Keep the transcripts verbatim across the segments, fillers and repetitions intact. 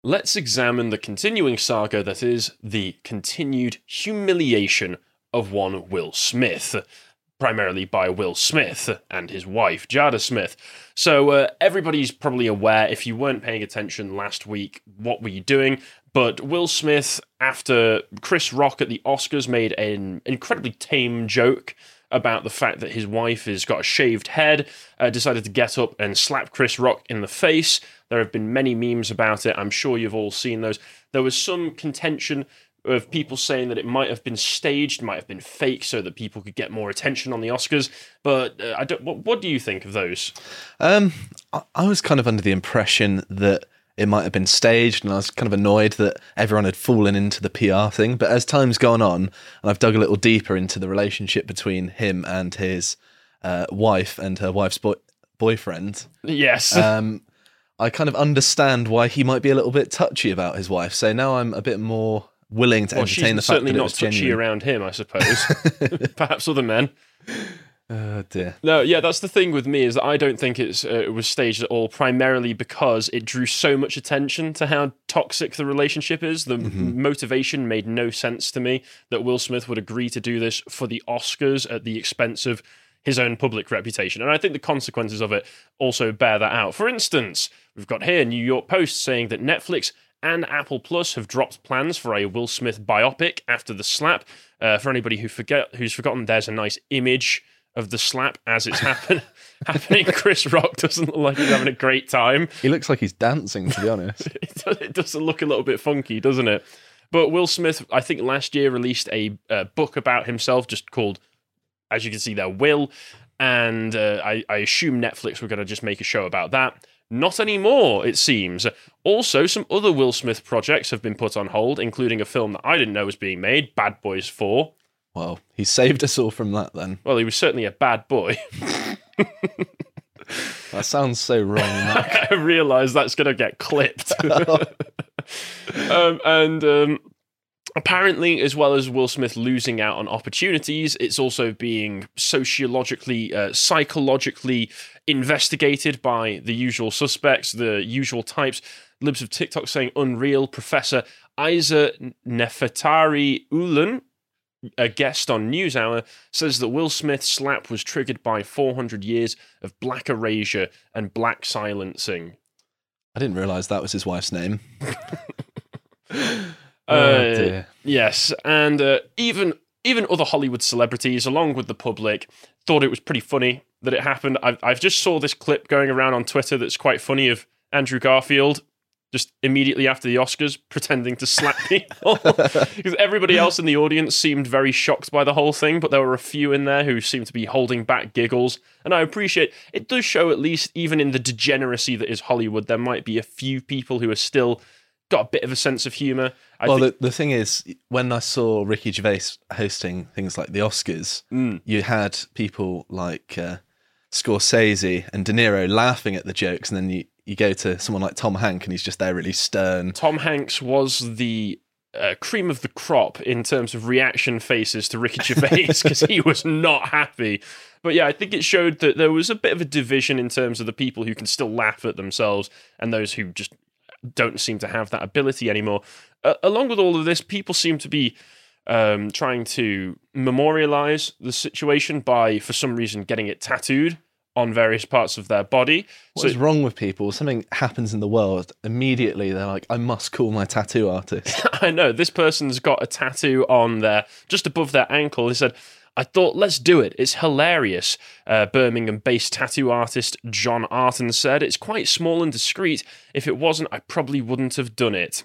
Let's examine the continuing saga that is the continued humiliation of one Will Smith, primarily by Will Smith and his wife, Jada Smith. So uh, everybody's probably aware, if you weren't paying attention last week, what were you doing? But Will Smith, after Chris Rock at the Oscars made an incredibly tame joke about the fact that his wife has got a shaved head, uh, decided to get up and slap Chris Rock in the face. There have been many memes about it. I'm sure you've all seen those. There was some contention of people saying that it might have been staged, might have been fake, so that people could get more attention on the Oscars. But uh, I don't. What, what do you think of those? Um, I, I was kind of under the impression that it might have been staged, and I was kind of annoyed that everyone had fallen into the P R thing. But as time's gone on, and I've dug a little deeper into the relationship between him and his uh, wife and her wife's boy- boyfriend, yes, um, I kind of understand why he might be a little bit touchy about his wife. So now I'm a bit more willing to well, entertain the she's fact certainly that it not was touchy genuine. around him, I suppose. Perhaps other men. Oh dear. No, yeah, that's the thing with me, is that I don't think it's uh, it was staged at all, primarily because it drew so much attention to how toxic the relationship is. The Mm-hmm. motivation made no sense to me that Will Smith would agree to do this for the Oscars at the expense of his own public reputation. And I think the consequences of it also bear that out. For instance, we've got here New York Post saying that Netflix and Apple Plus have dropped plans for a Will Smith biopic after the slap. Uh, for anybody who forget who's forgotten, there's a nice image of the slap as it's happen- happening. Chris Rock doesn't look like he's having a great time. He looks like he's dancing, to be honest. it, does, it does look a little bit funky, doesn't it? But Will Smith, I think last year, released a uh, book about himself just called, as you can see there, Will. And uh, I, I assume Netflix were going to just make a show about that. Not anymore, it seems. Also, some other Will Smith projects have been put on hold, including a film that I didn't know was being made, Bad Boys four. Well, he saved us all from that then. Well, he was certainly a bad boy. That sounds so wrong, Mac. I realise that's going to get clipped. um, and um, apparently, as well as Will Smith losing out on opportunities, it's also being sociologically, uh, psychologically investigated by the usual suspects, the usual types. Libs of TikTok saying unreal. Professor Isa Nefertari Ulan, a guest on NewsHour, says that Will Smith's slap was triggered by four hundred years of black erasure and black silencing. I didn't realise that was his wife's name. Uh, Oh, dear. yes, and uh, even even other Hollywood celebrities, along with the public, thought it was pretty funny that it happened. I've, I've just saw this clip going around on Twitter that's quite funny of Andrew Garfield just immediately after the Oscars pretending to slap people. Because everybody else in the audience seemed very shocked by the whole thing, but there were a few in there who seemed to be holding back giggles. And I appreciate it does show, at least even in the degeneracy that is Hollywood, there might be a few people who are still got a bit of a sense of humour. I well, think- the, the thing is, when I saw Ricky Gervais hosting things like the Oscars, Mm. you had people like uh, Scorsese and De Niro laughing at the jokes, and then you, you go to someone like Tom Hanks, and he's just there really stern. Tom Hanks was the uh, cream of the crop in terms of reaction faces to Ricky Gervais because he was not happy. But yeah, I think it showed that there was a bit of a division in terms of the people who can still laugh at themselves and those who just don't seem to have that ability anymore. Uh, along with all of this, people seem to be um, trying to memorialize the situation by, for some reason, getting it tattooed on various parts of their body. What is wrong with people? Something happens in the world, immediately they're like, I must call my tattoo artist. I know, this person's got a tattoo on their, just above their ankle. He said, I thought, let's do it. It's hilarious. Uh, Birmingham-based tattoo artist John Arton said, it's quite small and discreet. If it wasn't, I probably wouldn't have done it.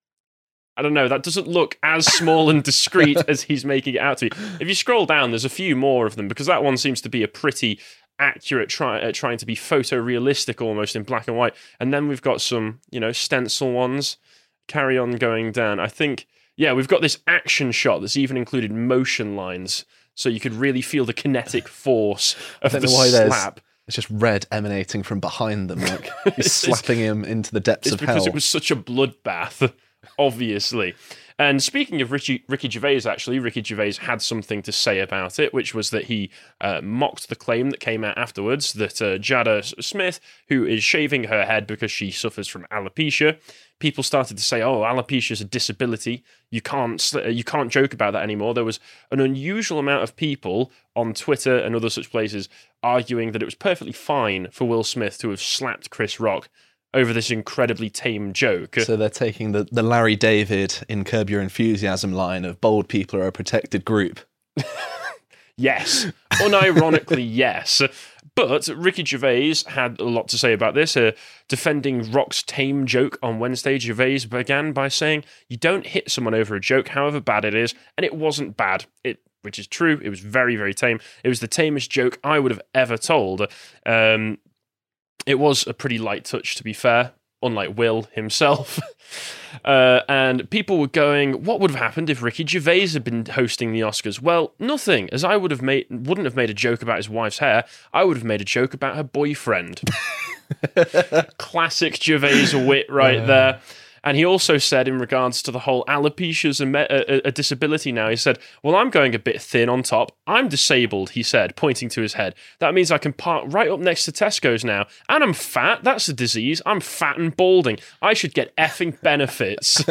I don't know, that doesn't look as small and discreet as he's making it out to be. If you scroll down, there's a few more of them, because that one seems to be a pretty accurate, try, uh, trying to be photorealistic almost in black and white. And then we've got some, you know, stencil ones. Carry on going down. I think, yeah, we've got this action shot that's even included motion lines, so you could really feel the kinetic force of I the don't know why there's slap. it's just red emanating from behind them, like he's slapping him into the depths It's of because hell. it was such a bloodbath. obviously. And speaking of Ricky, Ricky Gervais, actually, Ricky Gervais had something to say about it, which was that he uh, mocked the claim that came out afterwards that uh, Jada Smith, who is shaving her head because she suffers from alopecia, people started to say, "Oh, alopecia is a disability. You can't you can't joke about that anymore." There was an unusual amount of people on Twitter and other such places arguing that it was perfectly fine for Will Smith to have slapped Chris Rock over this incredibly tame joke. So they're taking the, the Larry David in Curb Your Enthusiasm line of bold people are a protected group. Yes. Unironically, yes. But Ricky Gervais had a lot to say about this. Uh, defending Rock's tame joke on Wednesday, Gervais began by saying, "You don't hit someone over a joke, however bad it is," and it wasn't bad. It which is true. It was very, very tame. It was the tamest joke I would have ever told. Um... It was a pretty light touch, to be fair, unlike Will himself. uh, and people were going, what would have happened if Ricky Gervais had been hosting the Oscars? Well, nothing, as I would have made, wouldn't have made a joke about his wife's hair. I would have made a joke about her boyfriend. Classic Gervais wit right uh. there. And he also said, in regards to the whole alopecia's a, me- a, a disability now, he said, "Well, I'm going a bit thin on top. I'm disabled," he said, pointing to his head. "That means I can park right up next to Tesco's now. And I'm fat. That's a disease. I'm fat and balding. I should get effing benefits."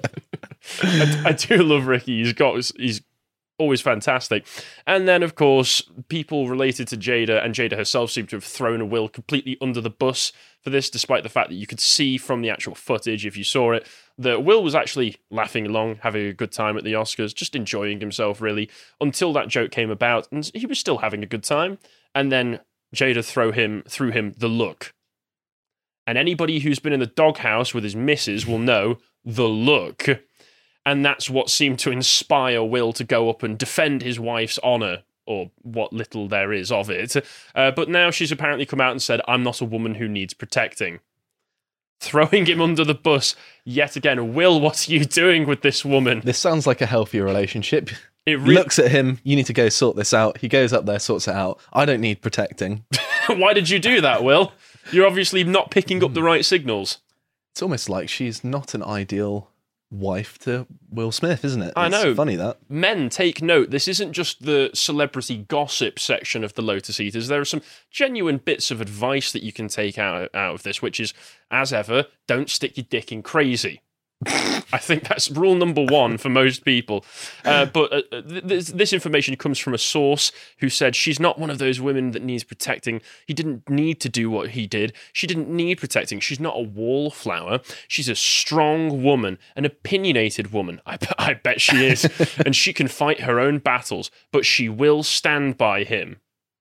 I, I do love Ricky. He's got he's always fantastic. And then, of course, people related to Jada and Jada herself seem to have thrown Will completely under the bus for this, despite the fact that you could see from the actual footage, if you saw it, that Will was actually laughing along, having a good time at the Oscars, just enjoying himself, really, until that joke came about, and he was still having a good time. And then Jada threw him, threw him the look. And anybody who's been in the doghouse with his missus will know the look. And that's what seemed to inspire Will to go up and defend his wife's honour, or what little there is of it. Uh, but now she's apparently come out and said, "I'm not a woman who needs protecting." Throwing him under the bus yet again. Will, what are you doing with this woman? This sounds like a healthier relationship. It re- looks at him, "You need to go sort this out." He goes up there, sorts it out. "I don't need protecting." Why did you do that, Will? You're obviously not picking up the right signals. It's almost like she's not an ideal wife to Will Smith, isn't it? It's I know. Funny that. Men, take note. This isn't just the celebrity gossip section of the Lotus Eaters. There are some genuine bits of advice that you can take out, out of this, which is, as ever, don't stick your dick in crazy. I think that's rule number one for most people. Uh, but uh, th- this information comes from a source who said she's not one of those women that needs protecting. He didn't need to do what he did. She didn't need protecting. She's not a wallflower. She's a strong woman, an opinionated woman. I, be- I bet she is. And she can fight her own battles, but she will stand by him.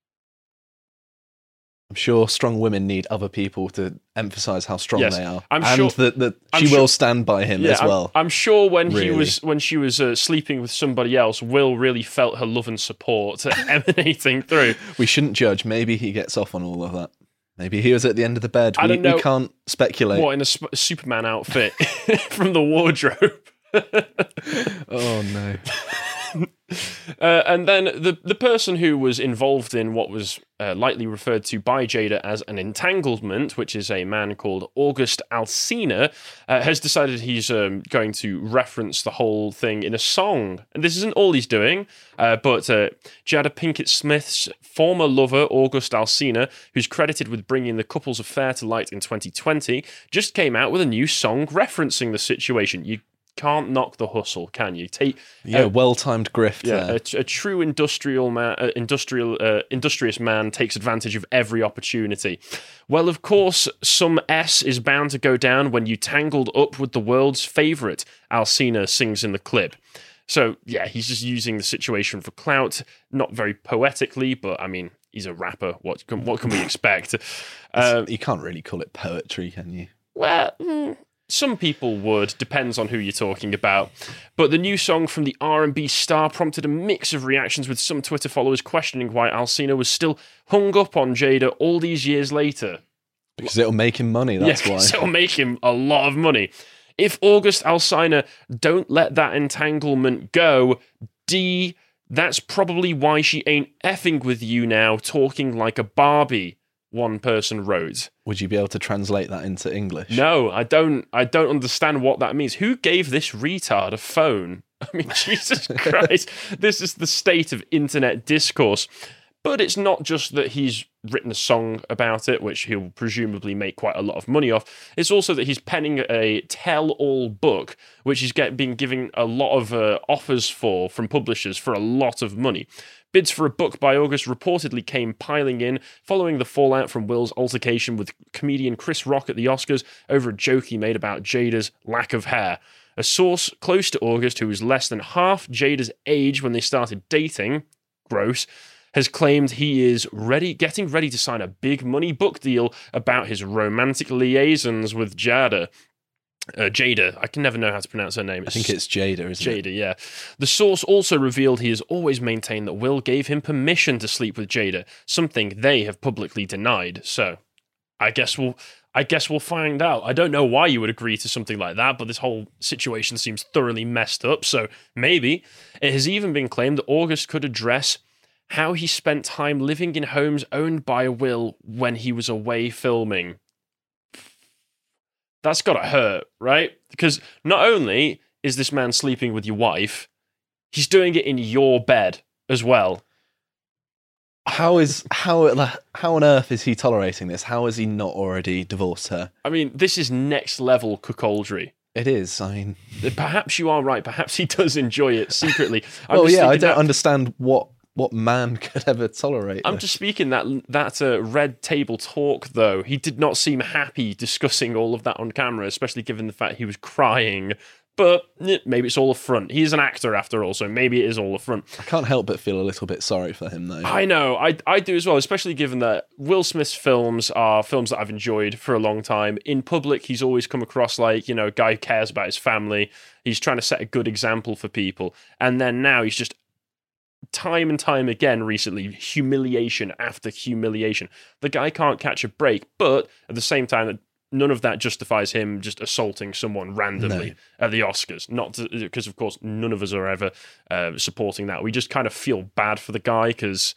I'm sure strong women need other people to emphasize how strong yes, they are, I'm and sure, that, that I'm she sure, will stand by him yeah, as well. I'm, I'm sure when really. he was when she was uh, sleeping with somebody else, Will really felt her love and support emanating through. We shouldn't judge. Maybe he gets off on all of that. Maybe he was at the end of the bed. I we, don't know. We can't speculate. What, in a sp- Superman outfit from the wardrobe? Oh no. Uh, and then the the person who was involved in what was uh, lightly referred to by Jada as an entanglement, which is a man called August Alsina, uh, has decided he's um, going to reference the whole thing in a song. And this isn't all he's doing, uh, but uh, Jada Pinkett Smith's former lover, August Alsina, who's credited with bringing the couple's affair to light in twenty twenty, just came out with a new song referencing the situation. You can't knock the hustle, can you? Take yeah, uh, well-timed grift. Yeah, there. a, a true industrial man, uh, industrial, uh, industrious man takes advantage of every opportunity. Well, of course, some S is bound to go down when you tangled up with the world's favourite. Alsina sings in the clip. So yeah, he's just using the situation for clout, not very poetically, but I mean, he's a rapper. What can, what can we expect? Uh, you can't really call it poetry, can you? Well. Mm, Some people would, depends on who you're talking about. But the new song from the R and B star prompted a mix of reactions, with some Twitter followers questioning why Alsina was still hung up on Jada all these years later. Because it'll make him money, that's yeah, why. It'll make him a lot of money. If August Alsina don't let that entanglement go, D, that's probably why she ain't effing with you now, talking like a Barbie. one person wrote. Would you be able to translate that into English? No, I don't. I don't understand what that means. Who gave this retard a phone? I mean, Jesus Christ, this is the state of internet discourse. But it's not just that he's written a song about it, which he'll presumably make quite a lot of money off. It's also that he's penning a tell-all book, which he's get, been giving a lot of uh, offers for from publishers for a lot of money. Bids for a book by August reportedly came piling in following the fallout from Will's altercation with comedian Chris Rock at the Oscars over a joke he made about Jada's lack of hair. A source close to August, who was less than half Jada's age when they started dating, gross, has claimed he is ready, getting ready to sign a big money book deal about his romantic liaisons with Jada. Uh, Jada, I can never know how to pronounce her name. It's I think it's Jada, isn't Jada, it? Jada, yeah. The source also revealed he has always maintained that Will gave him permission to sleep with Jada, something they have publicly denied. So, I guess we'll, I guess we'll find out. I don't know why you would agree to something like that, but this whole situation seems thoroughly messed up. So maybe it has even been claimed that August could address how he spent time living in homes owned by Will when he was away filming. That's gotta hurt, right? Because not only is this man sleeping with your wife, he's doing it in your bed as well. How is how how on earth is he tolerating this? How has he not already divorced her? I mean, this is next level cuckoldry. It is. I mean, perhaps you are right. Perhaps he does enjoy it secretly. well, yeah, I don't that- understand what. What man could ever tolerate I'm this? just speaking that that uh, red table talk, though. He did not seem happy discussing all of that on camera, especially given the fact he was crying. But eh, maybe it's all a front. He's an actor after all, so maybe it is all a front. I can't help but feel a little bit sorry for him, though. I know, I, I do as well, especially given that Will Smith's films are films that I've enjoyed for a long time. In public, he's always come across like, you know, a guy who cares about his family. He's trying to set a good example for people. And then now he's just time and time again recently, humiliation after humiliation. The guy can't catch a break, but at the same time, none of that justifies him just assaulting someone randomly no. at the Oscars. Not because, of course, none of us are ever uh, supporting that. We just kind of feel bad for the guy because,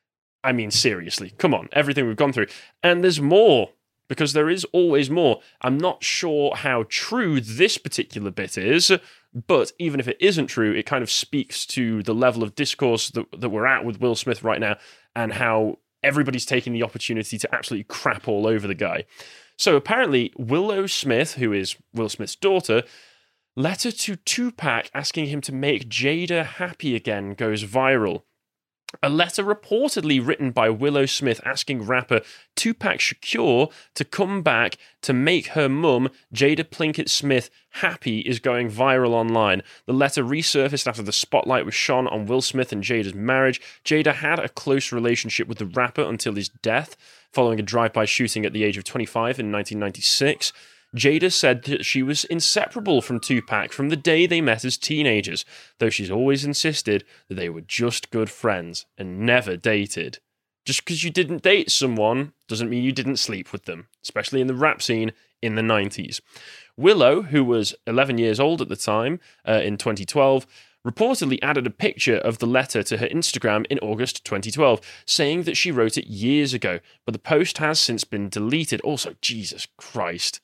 I mean, seriously, come on, everything we've gone through. And there's more, because there is always more. I'm not sure how true this particular bit is, but even if it isn't true, it kind of speaks to the level of discourse that, that we're at with Will Smith right now and how everybody's taking the opportunity to absolutely crap all over the guy. So apparently, Willow Smith, who is Will Smith's daughter, letter to Tupac asking him to make Jada happy again goes viral. A letter reportedly written by Willow Smith asking rapper Tupac Shakur to come back to make her mum, Jada Pinkett Smith, happy is going viral online. The letter resurfaced after the spotlight was shone on Will Smith and Jada's marriage. Jada had a close relationship with the rapper until his death, following a drive-by shooting at the age of twenty-five in nineteen ninety-six. Jada said that she was inseparable from Tupac from the day they met as teenagers, though she's always insisted that they were just good friends and never dated. Just because you didn't date someone doesn't mean you didn't sleep with them, especially in the rap scene in the nineties. Willow, who was eleven years old at the time, uh, in twenty twelve, reportedly added a picture of the letter to her Instagram in August twenty twelve, saying that she wrote it years ago, but the post has since been deleted. Also, Jesus Christ.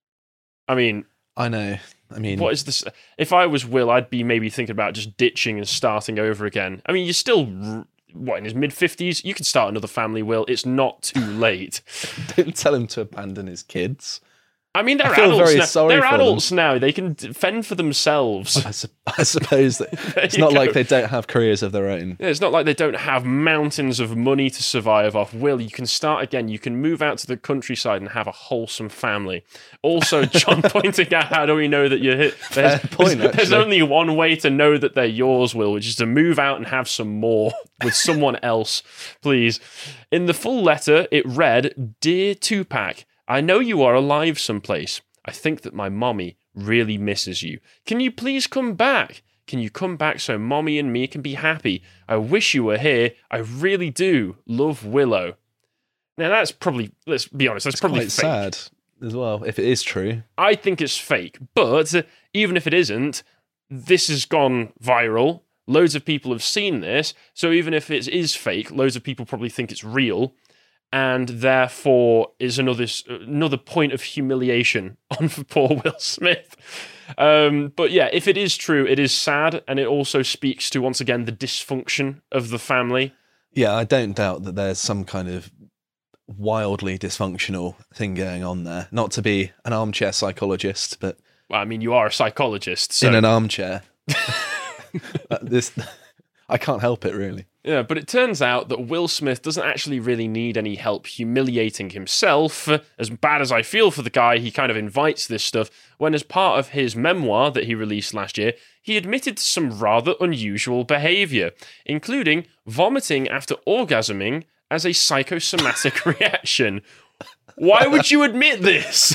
I mean... I know. I mean... What is this? If I was Will, I'd be maybe thinking about just ditching and starting over again. I mean, you're still, what, in his mid-fifties? You could start another family, Will. It's not too late. Don't tell him to abandon his kids. I mean, they're I feel adults very now. sorry They're for adults them. now. They can fend for themselves. I, su- I suppose that it's not go. like they don't have careers of their own. Yeah, it's not like they don't have mountains of money to survive off. Will, you can start again. You can move out to the countryside and have a wholesome family. Also, John pointing out, how do we know that you're hit? There's, Fair point, there's, there's actually. only one way to know that they're yours, Will, which is to move out and have some more with someone else, please. In the full letter, it read, "Dear Tupac, I know you are alive someplace. I think that my mommy really misses you. Can you please come back? Can you come back so mommy and me can be happy? I wish you were here. I really do. Love, Willow." Now that's probably, let's be honest, that's It's probably quite fake. sad as well, if it is true. I think it's fake, but even if it isn't, this has gone viral. Loads of people have seen this, so even if it is fake, loads of people probably think it's real. and therefore is another another point of humiliation on for poor Will Smith. Um, but yeah, if it is true, it is sad, and it also speaks to, once again, the dysfunction of the family. Yeah, I don't doubt that there's some kind of wildly dysfunctional thing going on there. Not to be an armchair psychologist, but Well, I mean, you are a psychologist, so in an armchair. this, I can't help it, really. Yeah, but it turns out that Will Smith doesn't actually really need any help humiliating himself. As bad as I feel for the guy, he kind of invites this stuff when, as part of his memoir that he released last year, he admitted to some rather unusual behaviour, including vomiting after orgasming as a psychosomatic reaction. Why would you admit this?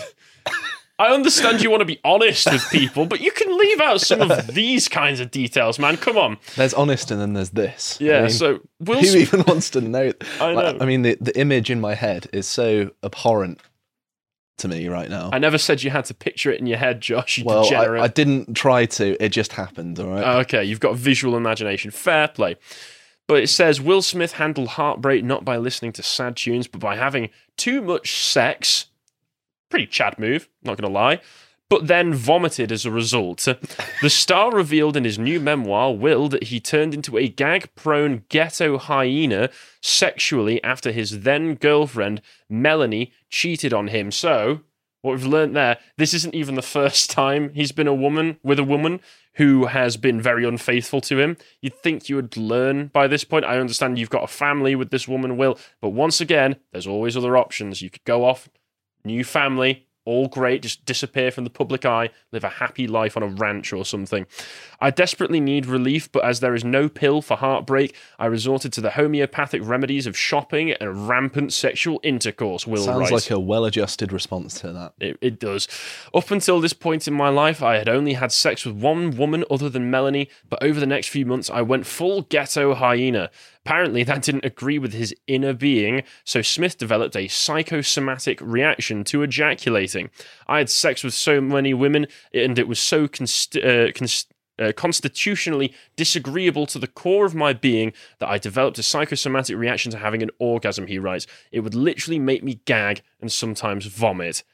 I understand you want to be honest with people, but you can leave out some of these kinds of details, man. Come on. There's honest and then there's this. Yeah, I mean, so Will who Smith... even wants to know? I know. Like, I mean, the, the image in my head is so abhorrent to me right now. I never said you had to picture it in your head, Josh, you well, degenerate. I, I didn't try to. It just happened, all right? Okay, you've got visual imagination. Fair play. But it says, Will Smith handled heartbreak not by listening to sad tunes, but by having too much sex. Pretty Chad move, not going to lie. But then vomited as a result. The star revealed in his new memoir, Will, that he turned into a gag-prone ghetto hyena sexually after his then-girlfriend, Melanie, cheated on him. So, what we've learned there, this isn't even the first time he's been a woman with a woman who has been very unfaithful to him. You'd think you would learn by this point. I understand you've got a family with this woman, Will, but once again, there's always other options. You could go off, new family, all great, just disappear from the public eye, live a happy life on a ranch or something. I desperately need relief, but as there is no pill for heartbreak, I resorted to the homeopathic remedies of shopping and rampant sexual intercourse, Will Sounds writes. like a well-adjusted response to that. It, it does. Up until this point in my life, I had only had sex with one woman other than Melanie, but over the next few months, I went full ghetto hyena. Apparently, that didn't agree with his inner being, so Smith developed a psychosomatic reaction to ejaculating. I had sex with so many women, and it was so const- uh, const- uh, constitutionally disagreeable to the core of my being that I developed a psychosomatic reaction to having an orgasm, he writes. It would literally make me gag and sometimes vomit.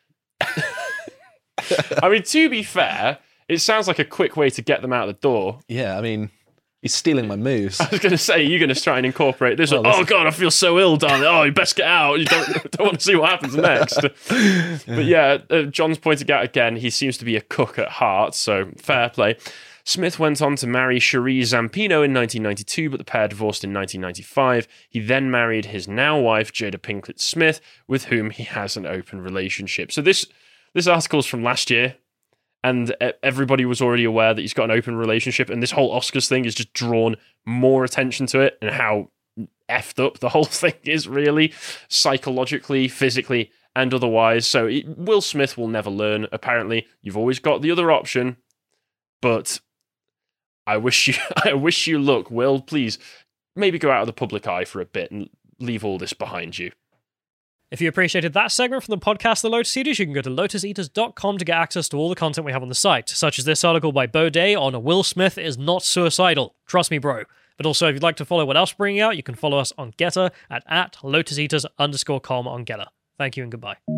I mean, to be fair, it sounds like a quick way to get them out the door. Yeah, I mean... He's stealing my moves. I was going to say, you're going to try and incorporate this. Well, one. Oh, this- God, I feel so ill, darling. Oh, you best get out. You don't, don't want to see what happens next. But yeah, uh, John's pointing out again, he seems to be a cook at heart, so fair play. Smith went on to marry Cherie Zampino in nineteen ninety-two, but the pair divorced in nineteen ninety-five. He then married his now wife, Jada Pinkett Smith, with whom he has an open relationship. So this, this article's from last year. And everybody was already aware that he's got an open relationship, and this whole Oscars thing has just drawn more attention to it and how effed up the whole thing is, really, psychologically, physically, and otherwise. So it, Will Smith will never learn, apparently. You've always got the other option, but I wish you, I wish you luck, Will. Please, maybe go out of the public eye for a bit and leave all this behind you. If you appreciated that segment from the podcast The Lotus Eaters, you can go to lotus eaters dot com to get access to all the content we have on the site, such as this article by Bo Day on Will Smith is not suicidal. Trust me, bro. But also, if you'd like to follow what else we're bringing out, you can follow us on Getter at, at lotus eaters underscore com on Getter. Thank you and goodbye.